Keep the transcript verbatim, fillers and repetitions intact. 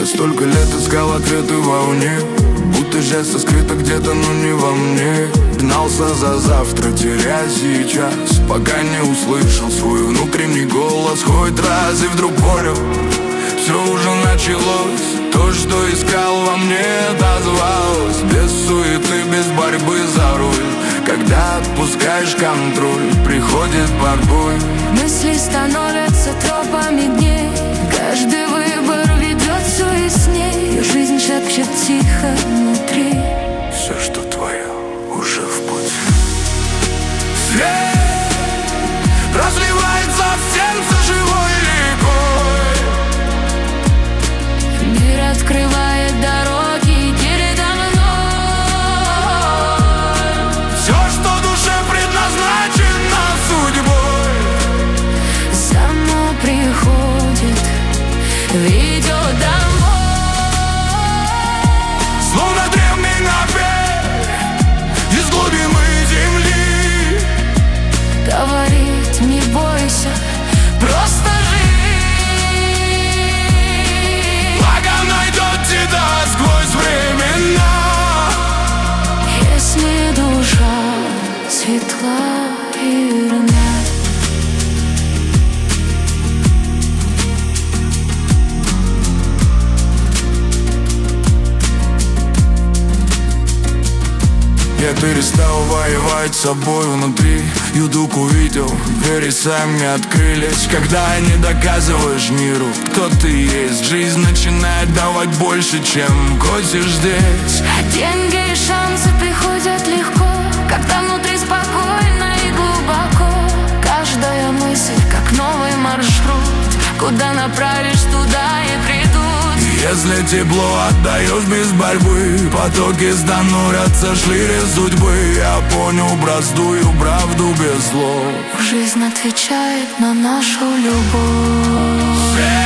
Я столько лет искал ответы вовне, будто счастье скрыто где-то, но не во мне. Гнался за завтра, теряя сейчас, пока не услышал свой внутренний голос хоть раз. И вдруг понял, все уже началось. То, что искал во мне, дозвалось. Без суеты, без борьбы за руль. Когда отпускаешь контроль, приходит покой. Мысли становятся тропами дней. Каждый выбор ведет все ясней. Жизнь шепчет тихо внутри. Все, что твое, уже в пути. Свет разливается в сердце живой рекой. Мир открывает дороги передо мной. Все, что душе предназначено судьбой, само приходит, ведет домой. словно древний напев из глубины земли. Говорит, не бойся, просто живи. Благо найдет тебя сквозь времена. Если душа светла и верна. Я перестал воевать с собой внутри. Юдук увидел, двери сами открылись. Когда не доказываешь миру, кто ты есть, жизнь начинает давать больше, чем хочешь здесь. Деньги и шансы приходят легко, когда внутри спокойно и глубоко. Каждая мысль как новый маршрут. Куда направишь, туда и придут. Если тепло отдаешь без борьбы, потоки станутся шире судьбы. Я понял простую правду без слов. Жизнь отвечает на нашу любовь.